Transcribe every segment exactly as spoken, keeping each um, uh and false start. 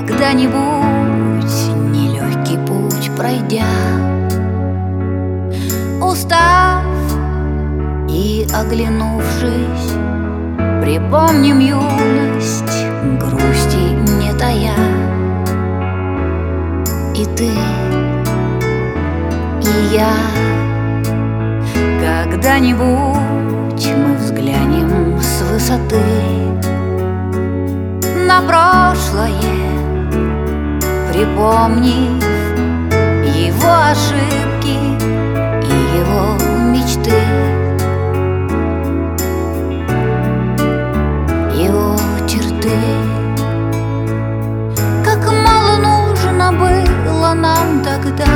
Когда-нибудь нелегкий путь пройдя, устав и оглянувшись, припомним юность, грусти не тая. И ты, и я, когда-нибудь мы взглянем с высоты на прошлое, припомнив его ошибки и его мечты, его черты. Как мало нужно было нам тогда,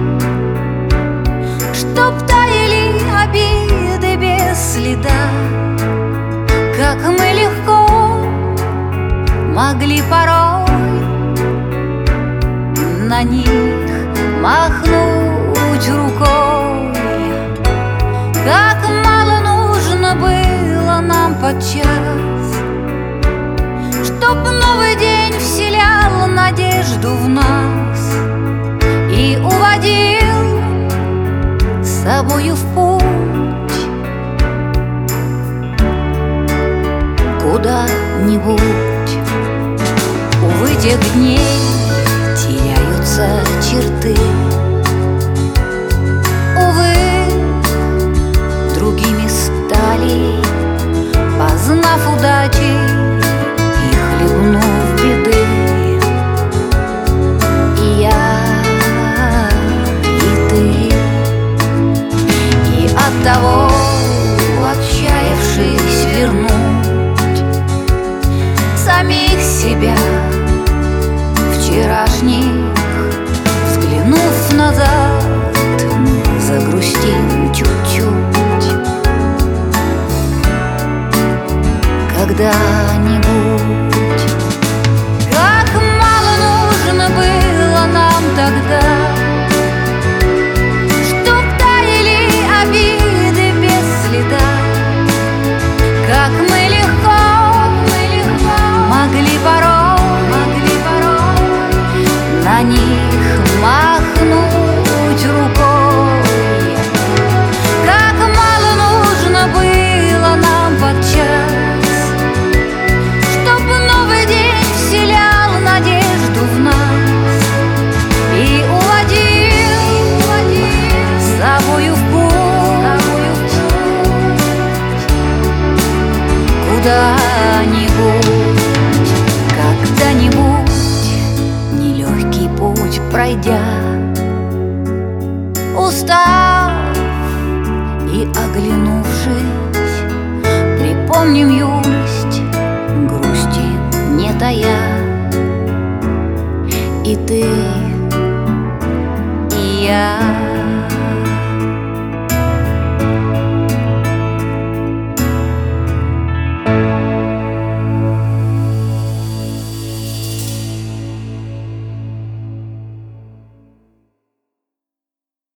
чтоб таяли обиды без следа. Как мы легко могли порой на них махнуть рукой. Как мало нужно было нам подчас, чтоб новый день вселял надежду в нас и уводил с собою в путь куда-нибудь. Увы, тех дней теряются черты, увы, другими стали, познав удачи и хлебнув беды. И я, и ты, и оттого, отчаявшись вернуть самих себя вчерашних, взглянув назад, мы загрустим чуть-чуть. Когда-нибудь. Как мало нужно было нам тогда, чтоб таяли обиды без следа. Как мы легко, мы легко могли порой, могли порой на них махнуть рукой. Как мало нужно было нам подчас, чтоб новый день вселял надежду в нас и уводил, уводил с собою в путь куда-нибудь. Когда-нибудь нелегкий путь пройдя, устав и оглянувшись, припомним юность, грусти не тая.